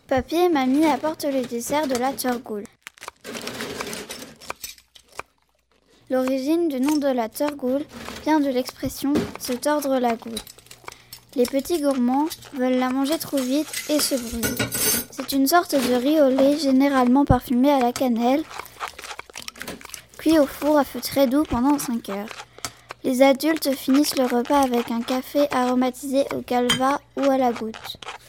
Papy et Mamie apportent le dessert de la Turgoule. L'origine du nom de la Turgoule vient de l'expression « se tordre la goule ». Les petits gourmands veulent la manger trop vite et se brûlent. C'est une sorte de riz au lait généralement parfumé à la cannelle, cuit au four à feu très doux pendant 5 heures. Les adultes finissent le repas avec un café aromatisé au calva ou à la goutte.